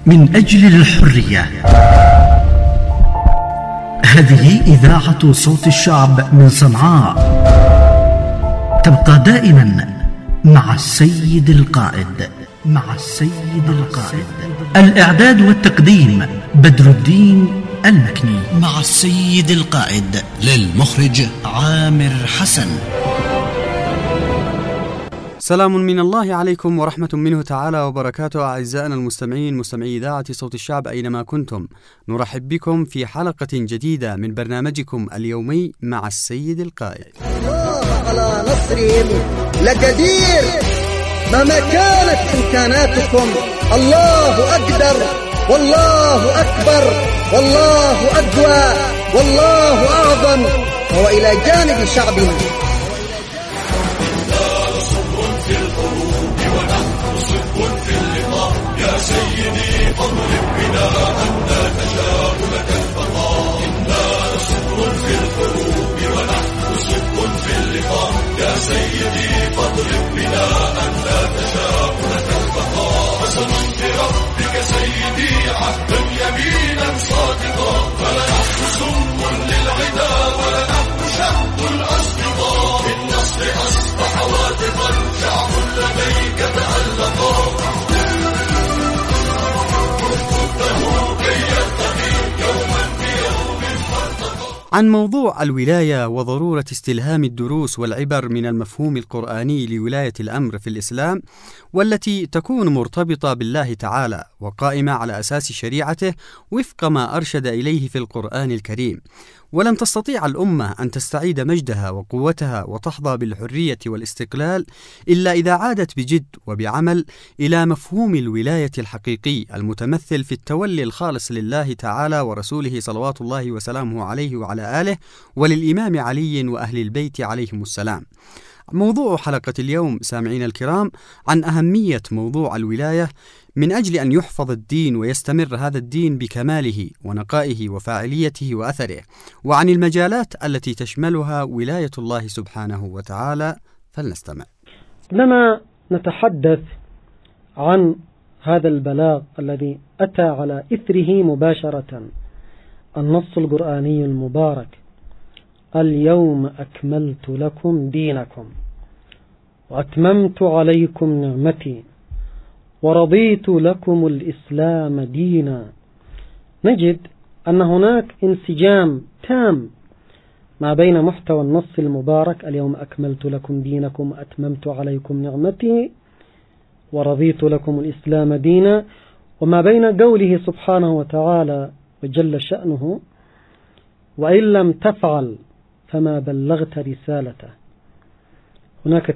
من أجل الحرية. هذه إذاعة صوت الشعب من صنعاء، تبقى دائما مع السيد القائد. الإعداد والتقديم بدر الدين المكني، مع السيد القائد للمخرج عامر حسن. سلام من الله عليكم ورحمة منه تعالى وبركاته. أعزائنا المستمعين، مستمعي إذاعة صوت الشعب أينما كنتم، نرحب بكم في حلقة جديدة من برنامجكم اليومي مع السيد القائد. الله على نصرهم لقدير، مهما كانت إمكاناتكم الله أقدر، والله أكبر، والله أقوى، والله أعظم، وهو إلى جانب شعبنا. يا سيدي فاضرب بنا أن لا تشاء لك البقاء، إنا صبر في الحروب ونحن صدق في اللقاء. يا سيدي فاضرب بنا أن لا تشاء لك البقاء، قسما بربك سيدي عهدا يمينا صادقا، فلنحن سم للعدا ولنحن شهد الأصدقاء. بالنصر أصبح واثقا شعب لديك تألقا. عن موضوع الولاية وضرورة استلهام الدروس والعبر من المفهوم القرآني لولاية الأمر في الإسلام، والتي تكون مرتبطة بالله تعالى وقائمة على أساس شريعته وفق ما أرشد إليه في القرآن الكريم. ولن تستطيع الأمة أن تستعيد مجدها وقوتها وتحظى بالحرية والاستقلال إلا إذا عادت بجد وبعمل إلى مفهوم الولاية الحقيقي المتمثل في التولي الخالص لله تعالى ورسوله صلوات الله وسلامه عليه وعلى آله، وللإمام علي وأهل البيت عليهم السلام. موضوع حلقة اليوم سامعين الكرام عن أهمية موضوع الولاية من أجل أن يحفظ الدين ويستمر هذا الدين بكماله ونقائه وفاعليته وأثره، وعن المجالات التي تشملها ولاية الله سبحانه وتعالى. فلنستمع. لما نتحدث عن هذا البلاغ الذي أتى على إثره مباشرة النص القرآني المبارك: اليوم أكملت لكم دينكم وأتممت عليكم نعمتي ورضيت لكم الإسلام دينا، نجد أن هناك انسجام تام ما بين محتوى النص المبارك اليوم أكملت لكم دينكم وأتممت عليكم نعمتي ورضيت لكم الإسلام دينا، وما بين قوله سبحانه وتعالى وجل شأنه: وإن لم تفعل فما بلغت رسالته. هناك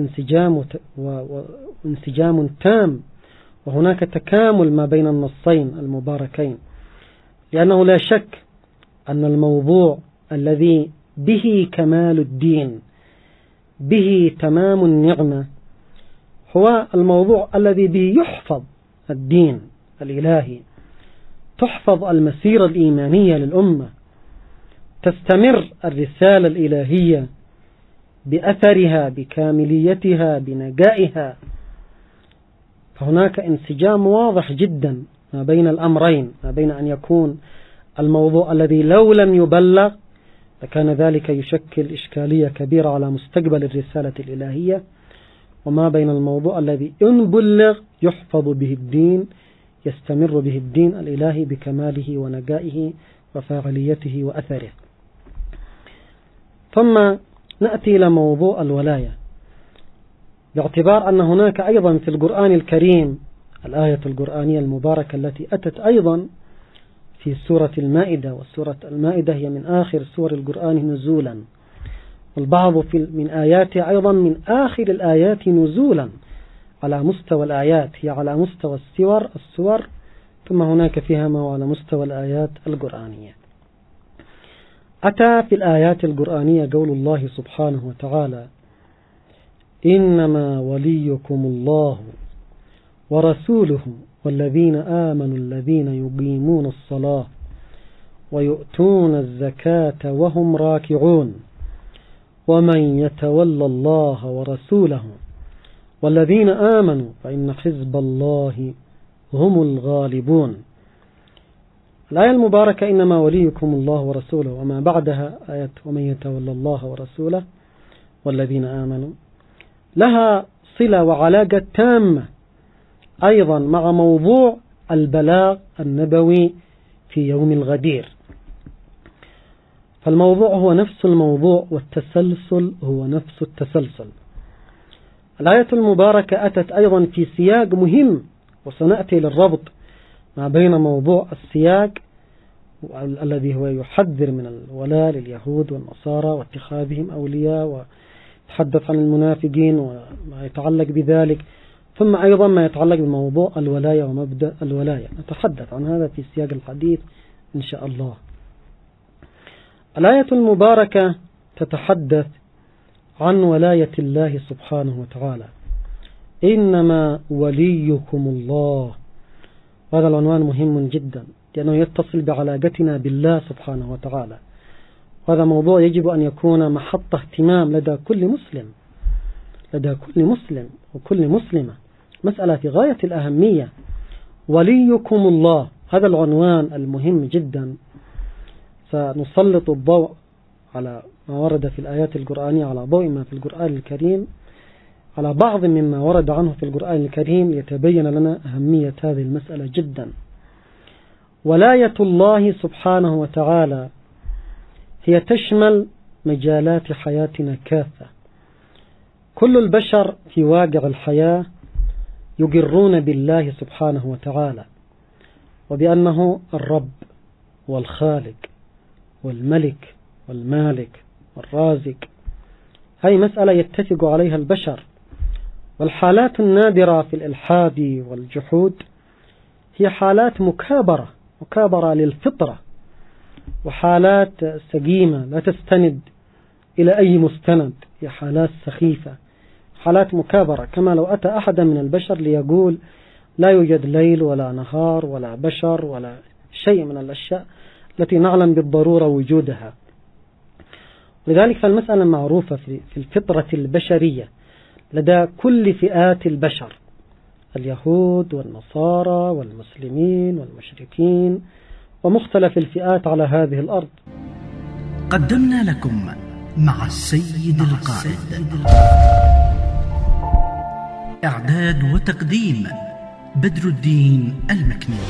انسجام تام، وهناك تكامل ما بين النصين المباركين، لأنه لا شك أن الموضوع الذي به كمال الدين، به تمام النعمة، هو الموضوع الذي به يحفظ الدين الإلهي، تحفظ المسيرة الإيمانية للأمة، تستمر الرسالة الإلهية بأثرها بكامليتها بنجائها. فهناك انسجام واضح جدا ما بين الأمرين، ما بين أن يكون الموضوع الذي لو لم يبلغ لكان ذلك يشكل إشكالية كبيرة على مستقبل الرسالة الإلهية، وما بين الموضوع الذي إن بلغ يحفظ به الدين، يستمر به الدين الإلهي بكماله ونجائه وفاعليته وأثره. ثم نأتي إلى موضوع الولاية، باعتبار أن هناك أيضا في القرآن الكريم الآية القرآنية المباركة التي أتت أيضا في سورة المائدة، والسورة المائدة هي من آخر سور القرآن نزولا، والبعض من آياتها أيضا من آخر الآيات نزولا على مستوى الآيات، هي على مستوى السور، ثم هناك فيها ما هو على مستوى الآيات القرآنية. أتى في الآيات القرآنية قول الله سبحانه وتعالى: إنما وليكم الله ورسوله والذين آمنوا الذين يقيمون الصلاة ويؤتون الزكاة وهم راكعون ومن يتولى الله ورسوله والذين آمنوا فإن حزب الله هم الغالبون. الآية المباركة إنما وليكم الله ورسوله وما بعدها آية ومن يتولى الله ورسوله والذين آمنوا لها صلة وعلاقة تامة أيضا مع موضوع البلاغ النبوي في يوم الغدير. فالموضوع هو نفس الموضوع والتسلسل هو نفس التسلسل. الآية المباركة أتت أيضا في سياق مهم، وسنأتي للربط ما بين موضوع السياق الذي هو يحذر من الولاء لليهود والنصارى واتخاذهم أولياء، ويتحدث عن المنافقين وما يتعلق بذلك، ثم أيضا ما يتعلق بموضوع الولاية ومبدأ الولاية. نتحدث عن هذا في سياق الحديث إن شاء الله. الآية المباركة تتحدث عن ولاية الله سبحانه وتعالى. إنما وليكم الله. هذا العنوان مهم جدا لأنه يتصل بعلاقتنا بالله سبحانه وتعالى. وهذا موضوع يجب أن يكون محط اهتمام لدى كل مسلم وكل مسلمة. مسألة في غاية الأهمية. وليكم الله، هذا العنوان المهم جدا. سنسلط الضوء على ما ورد في الآيات القرآنية، على ضوء ما في القرآن الكريم، على بعض مما ورد عنه في القرآن الكريم يتبين لنا أهمية هذه المسألة جدا. ولاية الله سبحانه وتعالى هي تشمل مجالات حياتنا كافة. كل البشر في واقع الحياة يقرون بالله سبحانه وتعالى وبأنه الرب والخالق والملك والمالك والرازق. هذه مسألة يتفق عليها البشر. والحالات النادرة في الإلحاد والجحود هي حالات مكابرة للفطرة، وحالات سقيمة لا تستند إلى أي مستند، هي حالات سخيفة، حالات مكابرة. كما لو أتى أحدا من البشر ليقول لا يوجد ليل ولا نهار ولا بشر ولا شيء من الأشياء التي نعلم بالضرورة وجودها. لذلك فالمسألة معروفة في الفطرة البشرية لدى كل فئات البشر، اليهود والنصارى والمسلمين والمشركين ومختلف الفئات على هذه الأرض. قدمنا لكم مع السيد القائد. إعداد وتقديم بدر الدين المكني.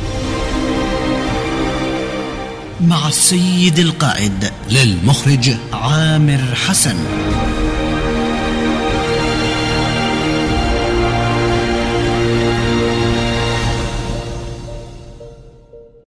مع السيد القائد للمخرج عامر حسن.